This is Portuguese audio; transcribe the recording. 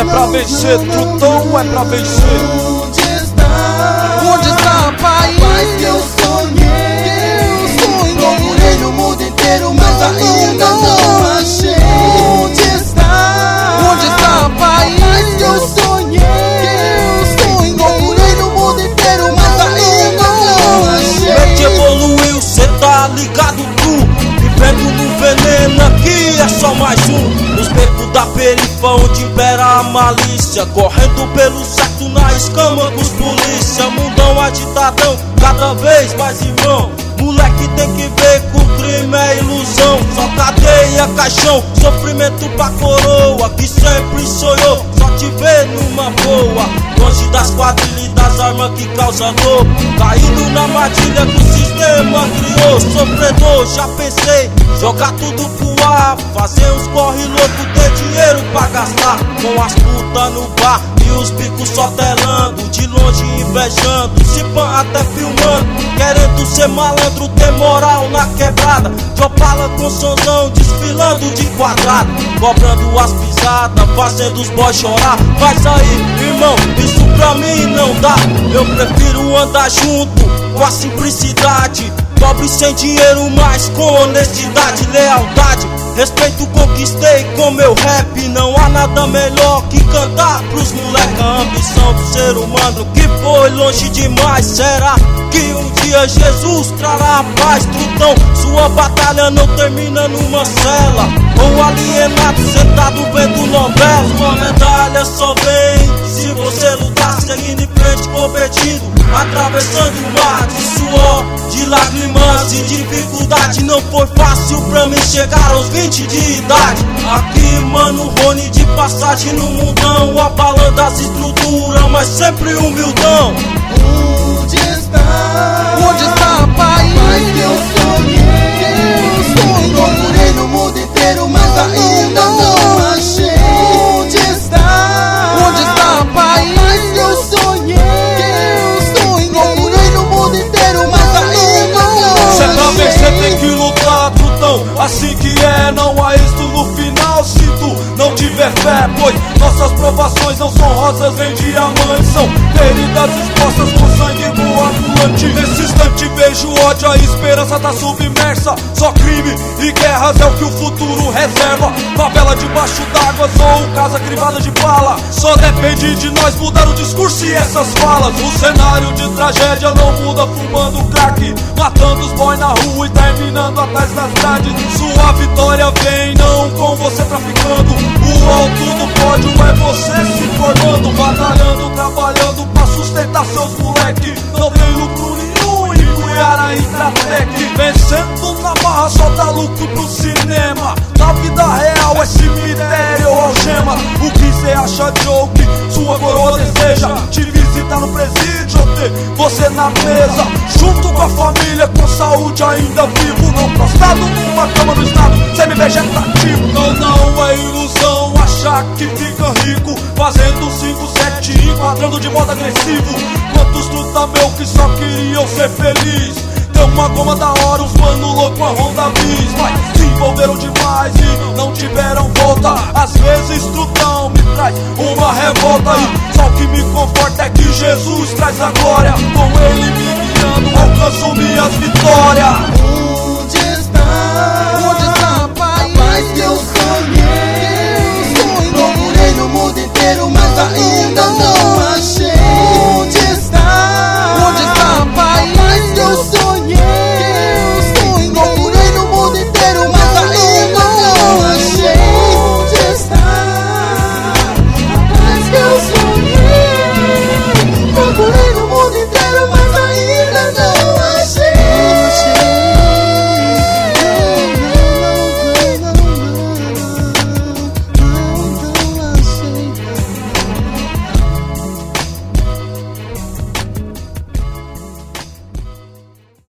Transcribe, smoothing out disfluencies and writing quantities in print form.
pra vencer, trutão é pra vencer. Onde está a paz que eu sonhei? Procurei no mundo inteiro, mas ainda não achei. Onde está a paz que eu sonhei? Procurei no mundo inteiro, mas ainda não achei. Mente evoluiu, cê tá ligado tu? Vivendo no veneno, aqui é só mais um. Nos becos da perifa onde impera a malícia, correndo pelo certo na escama dos polícia. Mundão agitadão, cada vez mais irmão. Moleque tem que ver que o crime é ilusão. Só cadeia, caixão, sofrimento pra coroa que sempre sonhou só te ver numa boa. Longe das quadrilhas e das armas que causam dor, caído na armadilha que o sistema criou. Sofredor, já pensei, jogar tudo pro ar, fazer uns corre louco, ter dinheiro pra gastar. Com as putas no bar e os bicos só telando, de longe invejando, se pã até filmando, querendo ser malandro, ter moral na quebrada. Jopala com sonzão, desfilando de quadrado, cobrando as pisadas, fazendo os boys chorar. Mas aí, irmão, isso pra mim não dá. Eu prefiro andar junto com a simplicidade, pobre sem dinheiro, mas com honestidade, lealdade. Respeito conquistei com meu rap. Não há nada melhor que cantar pros moleca. A ambição do ser humano que foi longe demais. Será que um dia Jesus trará a paz? Trutão, sua batalha não termina numa cela, ou alienado sentado vendo novela. Sua medalha só vem se você lutar, seguindo em frente competindo, atravessando o mar de suor, de lágrimas e dificuldade. Não foi fácil pra mim chegar aos 20 de idade. Aqui, mano, Rony de passagem no mundão, abalando as estruturas, mas sempre humildão. Onde está a paz que eu sonhei? Procurei no mundo inteiro, mas ainda não achei. Onde está a paz que eu sonhei? Procurei no mundo inteiro, mas ainda não achei. Cê pra vencer tem que lutar, trutão, assim que é, não há êxito no final se tu não tiver fé. Pois nossas provações não são rosas nem diamantes, são feridas expostas com sangue coagulante. Nesse instante vejo ódio, a esperança tá submersa. Só crime e guerras é o que o futuro reserva. Favela debaixo d'água ou casa crivada de bala. Só depende de nós mudar o discurso e essas falas. O cenário de tragédia não muda fumando crack, matando os boys na rua e terminando atrás das grades. Sua vitória vem não com você traficando, o alto do pódio é você se formando, batalhando, trabalhando pra sustentar seus moleque. Não tem lucro nenhum em Cuiara e Tratec. Vencendo na barra só dá lucro pro cinema. Na vida real é cemitério ou algema. O que cê acha joke, sua coroa deseja te visitar no presídio ou ter você na mesa, junto com a família, com saúde ainda vivo. Não prostrado numa cama no estado semi-vegetativo. Não é ilusão achar que fica rico fazendo 5-7, enquadrando de modo agressivo. Quantos truta meu que só queriam ser feliz, tem uma goma da hora, uns mano louco, a Honda Bis, mas se envolveram demais e não tiveram volta. Às vezes trutão me traz uma revolta, e só o que me conforta é que Jesus traz a glória. Com ele me guiando alcanço minhas vitórias.